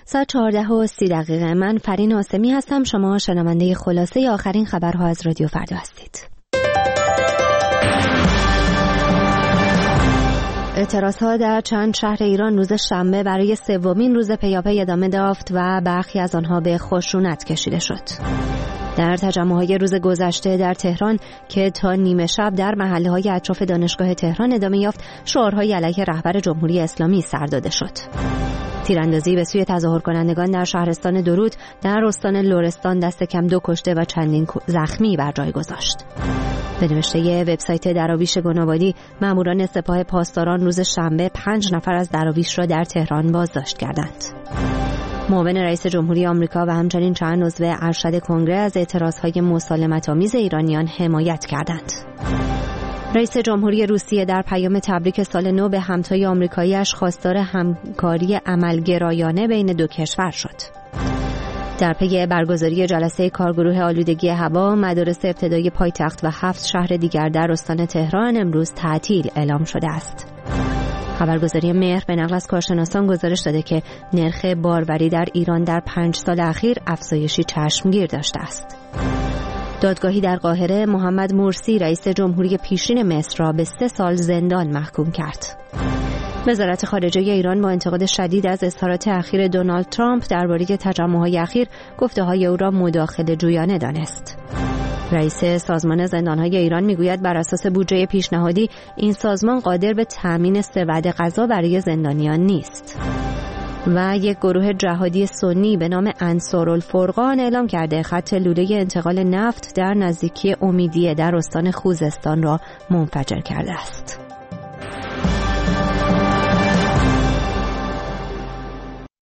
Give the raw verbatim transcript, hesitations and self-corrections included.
ساعت چهارده و سی دقیقه. من فرین آسمی هستم. شما شنونده خلاصه آخرین خبرها از رادیو فردا هستید. اعتراضها در چند شهر ایران روز شنبه برای سومین روز پیاپی ادامه یافت و برخی از آنها به خشونت کشیده شد. در تجمع‌های روز گذشته در تهران که تا نیمه شب در محله‌های اطراف دانشگاه تهران ادامه یافت، شعارهای علیه رهبر جمهوری اسلامی سر داده شد. تیراندازی به سوی تظاهر کنندگان در شهرستان درود در استان لرستان دست کم دو کشته و چندین زخمی بر جای گذاشت. به نوشته وبسایت دراویش گنابادی، ماموران سپاه پاسداران روز شنبه پنج نفر از دراویش را در تهران بازداشت کردند. معاون رئیس جمهوری آمریکا و همچنین چند عضو ارشد کنگره از اعتراضهای مسالمت‌آمیز ایرانیان حمایت کردند. رئیس جمهوری روسیه در پیام تبریک سال نو به همتای آمریکایی‌اش خواستار همکاری عملگرایانه بین دو کشور شد. در پی برگزاری جلسه کارگروه آلودگی هوا، مدارس ابتدایی پایتخت و هفت شهر دیگر در استان تهران امروز تعطیل اعلام شده است. خبرگزاری مهر به نقل از کارشناسان گزارش داده که نرخ باروری در ایران در پنج سال اخیر افزایشی چشمگیر داشته است. دادگاهی در قاهره محمد مرسی رئیس جمهوری پیشین مصر را به سه سال زندان محکوم کرد. وزارت خارجه ایران با انتقاد شدید از اظهارات اخیر دونالد ترامپ درباره تجمع‌های اخیر، گفته‌های او را مداخله جویانه دانست. رئیس سازمان زندان‌های ایران میگوید بر اساس بودجه پیشنهادی این سازمان قادر به تأمین سه وعده غذا برای زندانیان نیست. و یک گروه جهادی سنی به نام انصارالفرقان اعلام کرده خط لوله انتقال نفت در نزدیکی امیدیه در استان خوزستان را منفجر کرده است.